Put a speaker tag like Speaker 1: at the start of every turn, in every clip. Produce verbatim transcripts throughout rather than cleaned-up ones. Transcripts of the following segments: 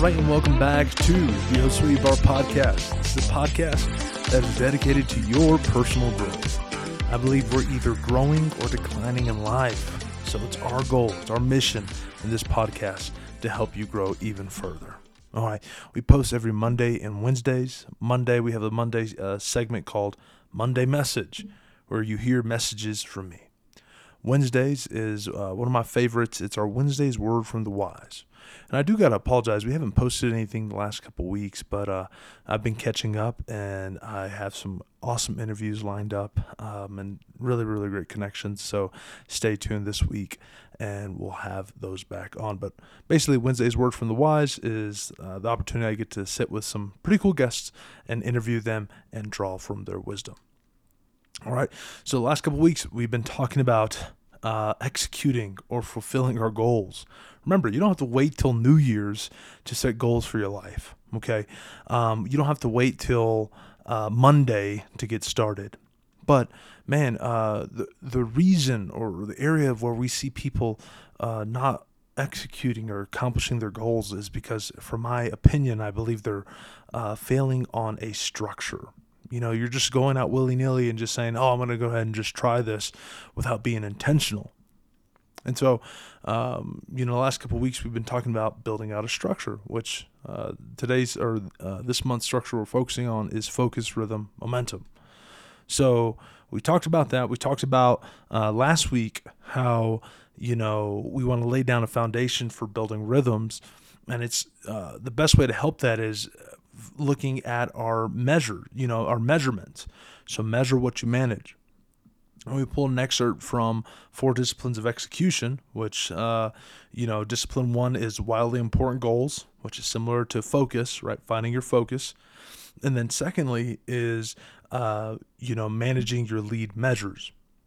Speaker 1: right, and welcome back to the O Sweet Bar Podcast. This is a podcast that is dedicated to your personal growth. I believe we're either growing or declining in life. So it's our goal, it's our mission in this podcast to help you grow even further. All right, we post every Monday and Wednesdays. Monday, we have a Monday uh, segment called Monday Message, where you hear messages from me. Wednesdays is uh, one of my favorites. It's our Wednesday's Word from the Wise. And I do got to apologize. We haven't posted anything the last couple weeks, but uh, I've been catching up, and I have some awesome interviews lined up um, and really, really great connections. So stay tuned this week, and we'll have those back on. But basically, Wednesday's Word from the Wise is uh, the opportunity I get to sit with some pretty cool guests and interview them and draw from their wisdom. All right, so the last couple of weeks, we've been talking about uh, executing or fulfilling our goals. Remember, you don't have to wait till New Year's to set goals for your life, okay? Um, you don't have to wait till uh, Monday to get started. But, man, uh, the, the reason or the area of where we see people uh, not executing or accomplishing their goals is because, from my opinion, I believe they're uh, failing on a structure. You know, you're just going out willy-nilly and just saying, oh, I'm going to go ahead and just try this without being intentional. And so, um, you know, the last couple of weeks we've been talking about building out a structure, which uh, today's or uh, this month's structure we're focusing on is focus, rhythm, momentum. So we talked about that. We talked about uh, last week how, you know, we want to lay down a foundation for building rhythms. And it's uh, the best way to help that is looking at our measure, you know, our measurements. So measure what you manage. And we pull an excerpt from Four Disciplines of Execution, which, uh, you know, discipline one is wildly important goals, which is similar to focus, right? Finding your focus. And then secondly is, uh, you know, managing your lead measures.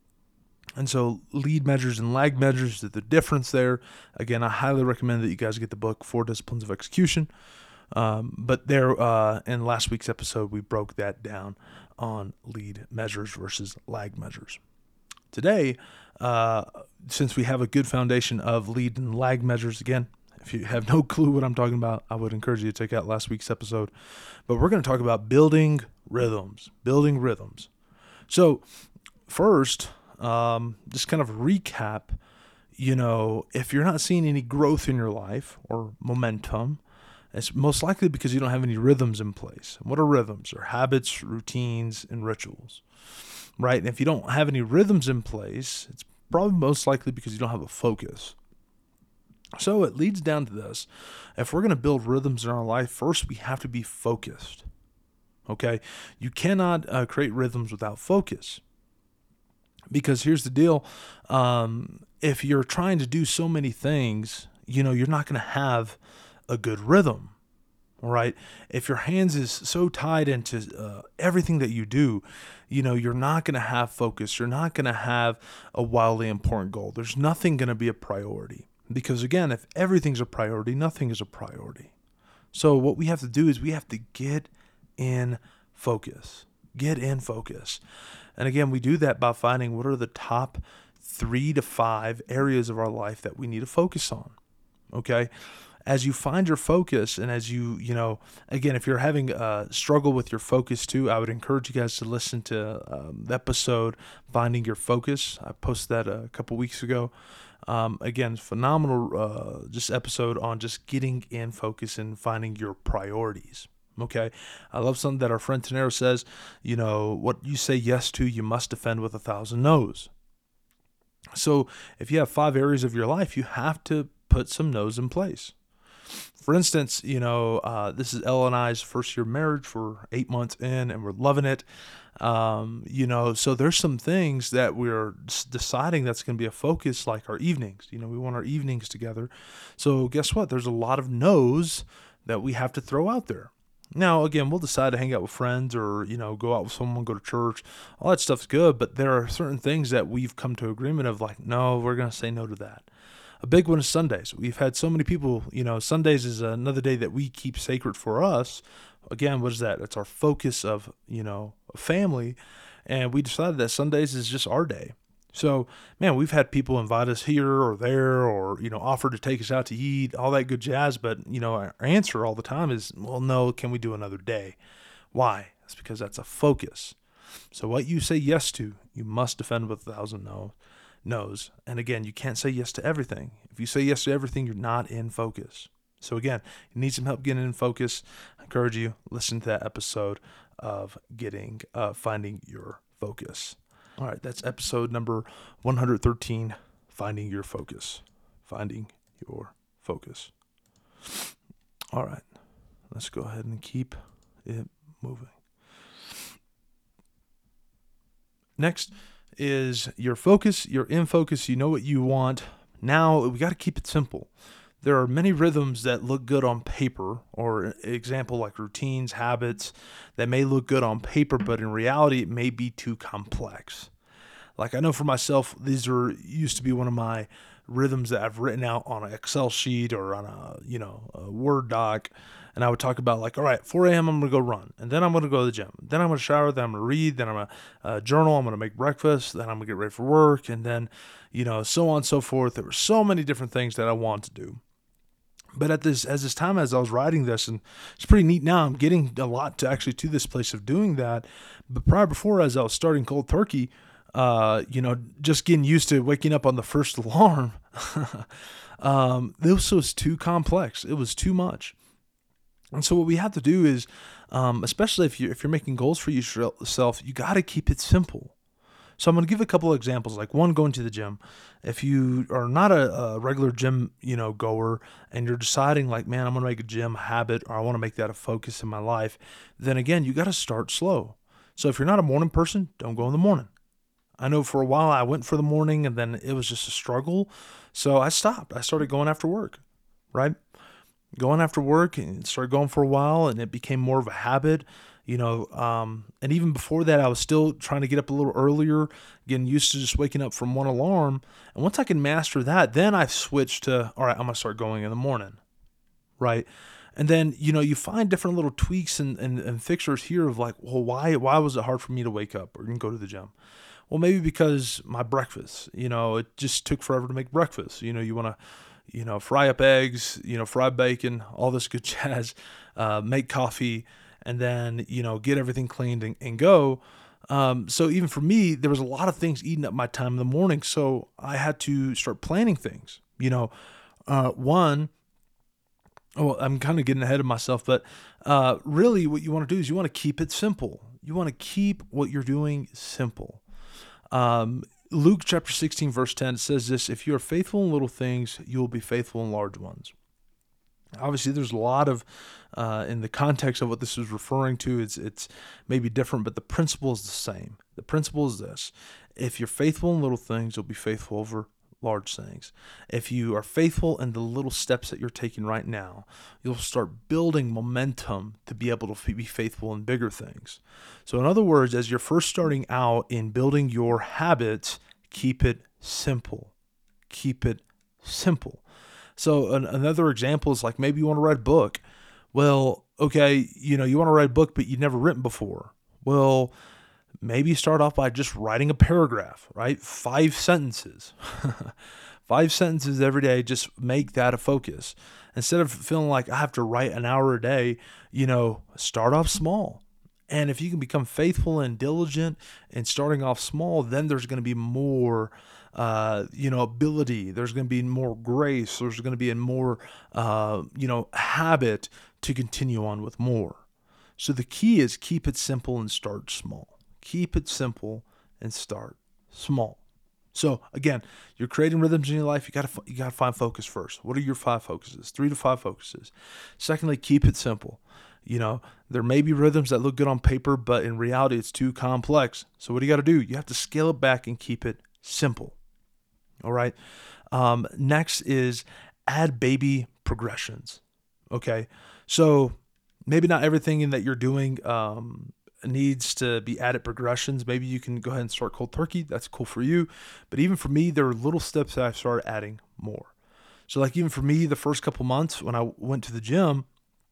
Speaker 1: And so lead measures and lag measures, the difference there. Again, I highly recommend that you guys get the book, Four Disciplines of Execution. Um, but there, uh, in last week's episode, we broke that down on lead measures versus lag measures. Today, uh, since we have a good foundation of lead and lag measures, again, if you have no clue what I'm talking about, I would encourage you to check out last week's episode. But we're going to talk about building rhythms, building rhythms. So first, um, just kind of recap, you know, if you're not seeing any growth in your life or momentum, it's most likely because you don't have any rhythms in place. What are rhythms? They're habits, routines, and rituals, right? And if you don't have any rhythms in place, it's probably most likely because you don't have a focus. So it leads down to this. If we're going to build rhythms in our life, first we have to be focused, okay? You cannot uh, create rhythms without focus. Because here's the deal. Um, if you're trying to do so many things, you know, you're not going to have a good rhythm, all right? If your hands is so tied into uh, everything that you do, you know, you're not going to have focus. You're not going to have a wildly important goal. There's nothing going to be a priority because, again, if everything's a priority, nothing is a priority. So what we have to do is we have to get in focus, get in focus. And again, we do that by finding what are the top three to five areas of our life that we need to focus on, okay? As you find your focus and as you, you know, again, if you're having a struggle with your focus too, I would encourage you guys to listen to um, the episode, Finding Your Focus. I posted that a couple weeks ago. Um, again, phenomenal uh, just episode on just getting in focus and finding your priorities. Okay. I love something that our friend Tenero says, you know, what you say yes to, you must defend with a thousand no's. So if you have five areas of your life, you have to put some no's in place. For instance, you know, uh, this is Elle and I's first year of marriage. We're eight months in and we're loving it. Um, you know, so there's some things that we're deciding that's going to be a focus, like our evenings. You know, we want our evenings together. So guess what? There's a lot of no's that we have to throw out there. Now, again, we'll decide to hang out with friends or, you know, go out with someone, go to church. All that stuff's good, but there are certain things that we've come to agreement of like, no, we're going to say no to that. A big one is Sundays. We've had so many people, you know, Sundays is another day that we keep sacred for us. Again, what is that? It's our focus of, you know, family. And we decided that Sundays is just our day. So, man, we've had people invite us here or there or, you know, offer to take us out to eat, all that good jazz. But, you know, our answer all the time is, well, no, can we do another day? Why? It's because that's a focus. So what you say yes to, you must defend with a thousand no, no's. And again, you can't say yes to everything. If you say yes to everything, you're not in focus. So again, you need some help getting in focus. I encourage you, listen to that episode of getting, uh, finding your focus. All right, that's episode number one hundred thirteen, Finding Your Focus. Finding Your Focus. All right, let's go ahead and keep it moving. Next is your focus. You're in focus. You know what you want. Now, we got to keep it simple. There are many rhythms that look good on paper, or example like routines, habits that may look good on paper, but in reality, it may be too complex. Like I know for myself, these are used to be one of my rhythms that I've written out on an Excel sheet or on a, you know, a Word doc. And I would talk about like, all right, four a.m. I'm going to go run. And then I'm going to go to the gym. Then I'm going to shower. Then I'm going to read. Then I'm going to uh, journal. I'm going to make breakfast. Then I'm going to get ready for work. And then, you know, so on and so forth. There were so many different things that I wanted to do. But at this, as this time, as I was writing this, and it's pretty neat now, I'm getting a lot to actually to this place of doing that. But prior before, as I was starting cold turkey, uh, you know, just getting used to waking up on the first alarm, um, this was too complex. It was too much. And so what we have to do is, um, especially if you if you're making goals for yourself, you got to keep it simple. So I'm going to give a couple of examples, like one, going to the gym. If you are not a, a regular gym, you know, goer, and you're deciding like, man, I'm going to make a gym a habit, or I want to make that a focus in my life, then again, you got to start slow. So if you're not a morning person, don't go in the morning. I know for a while I went for the morning and then it was just a struggle. So I stopped. I started going after work, right? Going after work and started going for a while, and it became more of a habit. You know, um, and even before that, I was still trying to get up a little earlier, getting used to just waking up from one alarm. And once I can master that, then I switched to, all right, I'm going to start going in the morning, right? And then, you know, you find different little tweaks and, and, and fixtures here of like, well, why why was it hard for me to wake up or even go to the gym? Well, maybe because my breakfast, you know, it just took forever to make breakfast. You know, you want to, you know, fry up eggs, you know, fry bacon, all this good jazz, uh, make coffee, and then, you know, get everything cleaned and, and go. Um, so even for me, there was a lot of things eating up my time in the morning. So I had to start planning things, you know, uh, one, oh, I'm kind of getting ahead of myself, but uh, really what you want to do is you want to keep it simple. You want to keep what you're doing simple. Um, Luke chapter sixteen, verse ten says this: if you are faithful in little things, you will be faithful in large ones. Obviously, there's a lot of, uh, in the context of what this is referring to, it's it's maybe different, but the principle is the same. The principle is this: if you're faithful in little things, you'll be faithful over large things. If you are faithful in the little steps that you're taking right now, you'll start building momentum to be able to be faithful in bigger things. So in other words, as you're first starting out in building your habits, keep it simple. Keep it simple. So an, another example is like maybe you want to write a book. Well, okay, you know, you want to write a book, but you've never written before. Well, maybe start off by just writing a paragraph, right? Five sentences. Five sentences every day, just make that a focus. Instead of feeling like I have to write an hour a day, you know, start off small. And if you can become faithful and diligent in starting off small, then there's going to be more, uh, you know, ability. There's going to be more grace. There's going to be a more, uh, you know, habit to continue on with more. So the key is keep it simple and start small. Keep it simple and start small. So again, you're creating rhythms in your life. You got to you got to find focus first. What are your five focuses? Three to five focuses. Secondly, keep it simple. You know, there may be rhythms that look good on paper, but in reality, it's too complex. So what do you got to do? You have to scale it back and keep it simple. All right. Um, next is add baby progressions. Okay. So maybe not everything in that you're doing um, needs to be added progressions. Maybe you can go ahead and start cold turkey. That's cool for you. But even for me, there are little steps that I've started adding more. So like even for me, the first couple months when I went to the gym,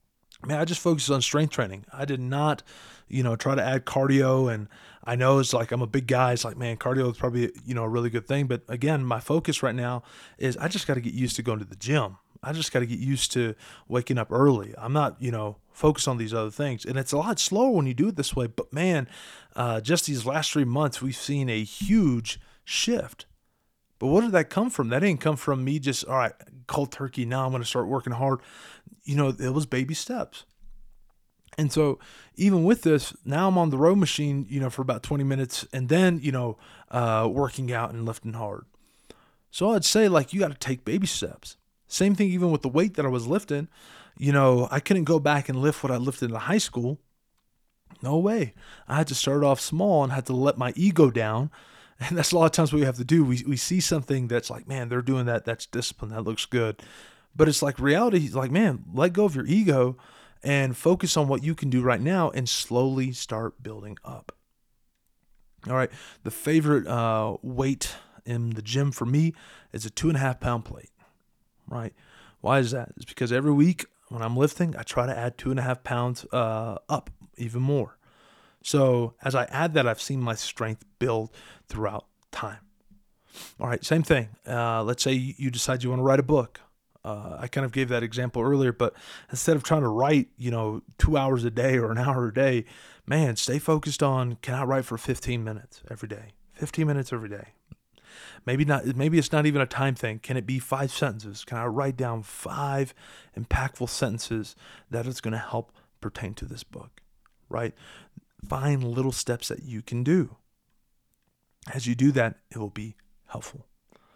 Speaker 1: Man, I just focused on strength training. I did not, you know, try to add cardio. And I know it's like I'm a big guy. It's like, man, cardio is probably, you know, a really good thing. But again, my focus right now is I just got to get used to going to the gym. I just got to get used to waking up early. I'm not, you know, focused on these other things. And it's a lot slower when you do it this way. But man, uh, just these last three months, we've seen a huge shift. But what did that come from? That didn't come from me just, all right, cold turkey, now I'm going to start working hard. You know, it was baby steps. And so even with this, now I'm on the row machine, you know, for about twenty minutes and then, you know, uh, working out and lifting hard. So I'd say like, you got to take baby steps. Same thing even with the weight that I was lifting. You know, I couldn't go back and lift what I lifted in high school. No way. I had to start off small and had to let my ego down. And that's a lot of times what we have to do. We we see something that's like, man, they're doing that. That's discipline. That looks good. But it's like reality. Like, man, let go of your ego and focus on what you can do right now and slowly start building up. All right. The favorite uh, weight in the gym for me is a two and a half pound plate. Right. Why is that? It's because every week when I'm lifting, I try to add two and a half pounds uh, up even more. So as I add that, I've seen my strength build throughout time. All right, same thing. Uh, let's say you decide you want to write a book. Uh, I kind of gave that example earlier, but instead of trying to write, you know, two hours a day or an hour a day, man, stay focused on, can I write for fifteen minutes every day? fifteen minutes every day. Maybe not. Maybe it's not even a time thing. Can it be five sentences? Can I write down five impactful sentences that is going to help pertain to this book, right? Find little steps that you can do. As you do that, it will be helpful.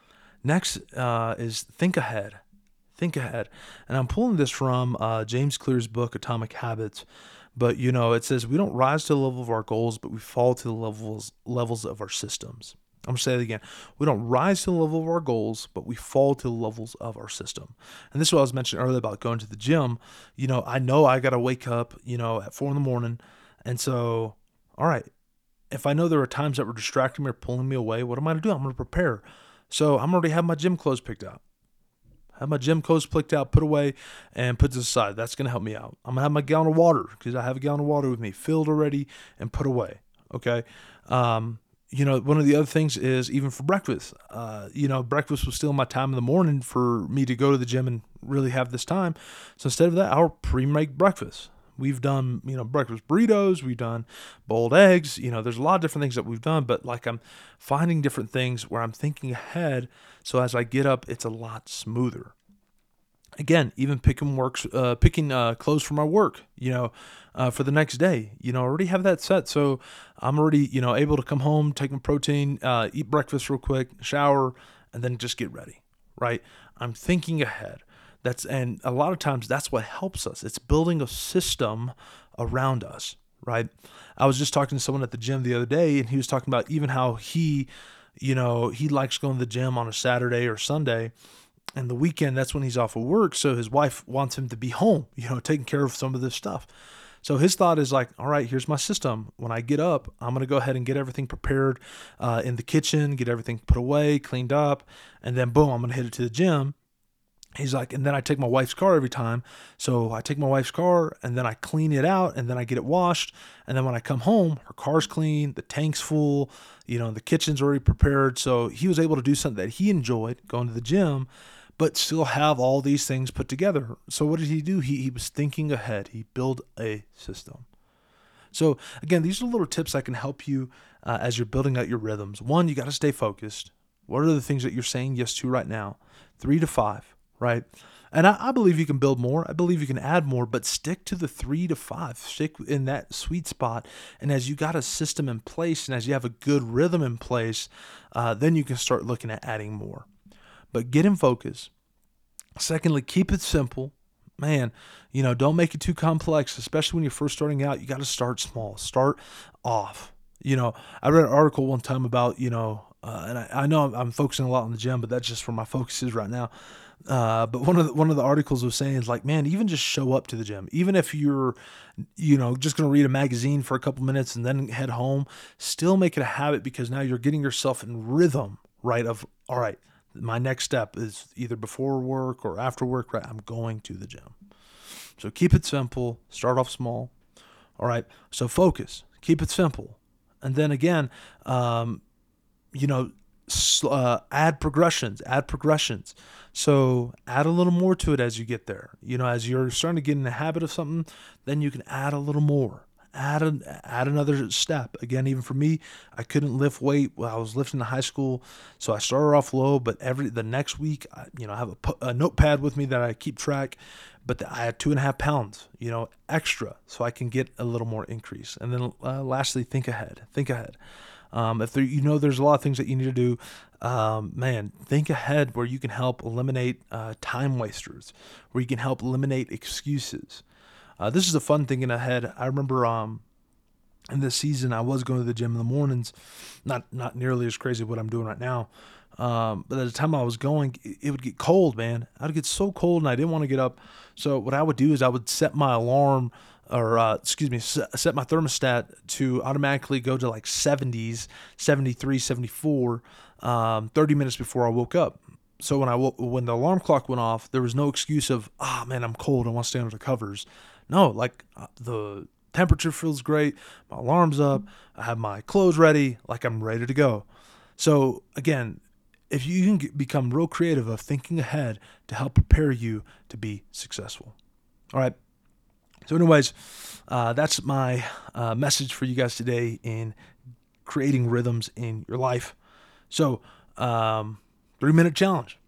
Speaker 1: Next uh, is think ahead. Think ahead. And I'm pulling this from uh, James Clear's book, Atomic Habits. But, you know, it says we don't rise to the level of our goals, but we fall to the levels levels of our systems. I'm going to say it again. We don't rise to the level of our goals, but we fall to the levels of our system. And this is what I was mentioning earlier about going to the gym. You know, I know I got to wake up, you know, at four in the morning. And so, all right, if I know there are times that were distracting me or pulling me away, what am I going to do? I'm going to prepare. So I'm already have my gym clothes picked out. Have my gym clothes picked out, put away, and put to the side. That's going to help me out. I'm going to have my gallon of water because I have a gallon of water with me filled already and put away. Okay. Um, you know, one of the other things is even for breakfast, uh, you know, breakfast was still my time in the morning for me to go to the gym and really have this time. So instead of that, I'll pre-make breakfast. We've done, you know, breakfast burritos. We've done boiled eggs. You know, there's a lot of different things that we've done, but like I'm finding different things where I'm thinking ahead. So as I get up, it's a lot smoother. Again, even picking works, uh, picking uh, clothes for my work, you know, uh, for the next day, you know, I already have that set. So I'm already, you know, able to come home, take my protein, uh, eat breakfast real quick, shower, and then just get ready, right? I'm thinking ahead. That's, and a lot of times that's what helps us. It's building a system around us, right? I was just talking to someone at the gym the other day, and he was talking about even how he, you know, he likes going to the gym on a Saturday or Sunday. And the weekend, that's when he's off of work. So his wife wants him to be home, you know, taking care of some of this stuff. So his thought is like, all right, here's my system. When I get up, I'm going to go ahead and get everything prepared uh, in the kitchen, get everything put away, cleaned up, and then boom, I'm going to hit it to the gym. He's like, and then I take my wife's car every time. So I take my wife's car and then I clean it out and then I get it washed. And then when I come home, her car's clean, the tank's full, you know, the kitchen's already prepared. So he was able to do something that he enjoyed, going to the gym, but still have all these things put together. So what did he do? He he was thinking ahead. He built a system. So again, these are little tips that can help you uh, as you're building out your rhythms. One, you got to stay focused. What are the things that you're saying yes to right now? Three to five. Right. And I, I believe you can build more. I believe you can add more, but stick to the three to five. Stick in that sweet spot. And as you got a system in place and as you have a good rhythm in place, uh, then you can start looking at adding more. But get in focus. Secondly, keep it simple. Man, you know, don't make it too complex, especially when you're first starting out. You got to start small. Start off. You know, I read an article one time about, you know, uh, and I, I know I'm, I'm focusing a lot on the gym, but that's just where my focus is right now. Uh, but one of the, one of the articles was saying is like, man, even just show up to the gym, even if you're, you know, just going to read a magazine for a couple minutes and then head home, still make it a habit because now you're getting yourself in rhythm, right? Of, all right, my next step is either before work or after work, right? I'm going to the gym. So keep it simple. Start off small. All right. So focus. Keep it simple. And then again, um, you know, uh, add progressions, add progressions. So add a little more to it as you get there. You know, as you're starting to get in the habit of something, then you can add a little more. Add a, add another step. Again, even for me, I couldn't lift weight while I was lifting in high school, so I started off low. But every the next week, I, you know, I have a, a notepad with me that I keep track. But I had two and a half pounds, you know, extra, so I can get a little more increase. And then, uh, lastly, think ahead. Think ahead. Um, if there, you know, there's a lot of things that you need to do, um, man, think ahead where you can help eliminate uh, time wasters, where you can help eliminate excuses. Uh, this is a fun thinking ahead. I remember um, in this season, I was going to the gym in the mornings, not not nearly as crazy as what I'm doing right now. Um, but at the time I was going, it, it would get cold, man. I'd get so cold and I didn't want to get up. So what I would do is I would set my alarm or, uh, excuse me, set, set my thermostat to automatically go to like seventies, seventy-three, seventy-four, um, thirty minutes before I woke up. So when I wo- when the alarm clock went off, there was no excuse of, ah, oh, man, I'm cold. I want to stay under the covers. No, like uh, the temperature feels great. My alarm's up. I have my clothes ready. Like I'm ready to go. So again, if you can get, become real creative of thinking ahead to help prepare you to be successful. All right. So anyways, uh, that's my uh, message for you guys today in creating rhythms in your life. So um, three minute challenge.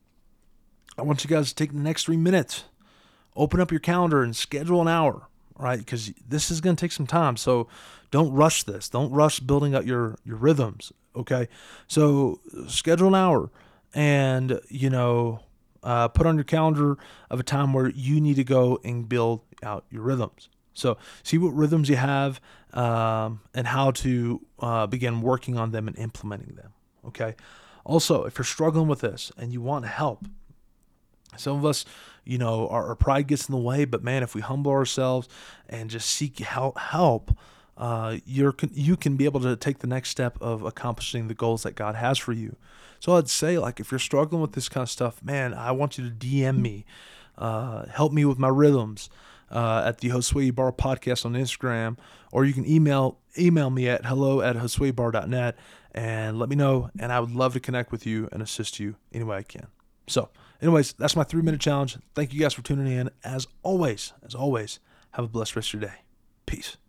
Speaker 1: I want you guys to take the next three minutes, open up your calendar and schedule an hour. All right. Because this is going to take some time. So don't rush this. Don't rush building up your, your rhythms. Okay, so schedule an hour and, you know, uh, put on your calendar of a time where you need to go and build out your rhythms. So see what rhythms you have um, and how to uh, begin working on them and implementing them. Okay. Also, if you're struggling with this and you want help, some of us, you know, our, our pride gets in the way, but man, if we humble ourselves and just seek help, help, Uh, you're you can be able to take the next step of accomplishing the goals that God has for you. So I'd say, like, if you're struggling with this kind of stuff, man, I want you to D M me, uh, help me with my rhythms uh, at the Josue Ibarra podcast on Instagram, or you can email email me at hello at josue bar dot net and let me know, and I would love to connect with you and assist you any way I can. So, anyways, that's my three minute challenge. Thank you guys for tuning in. As always, as always, have a blessed rest of your day. Peace.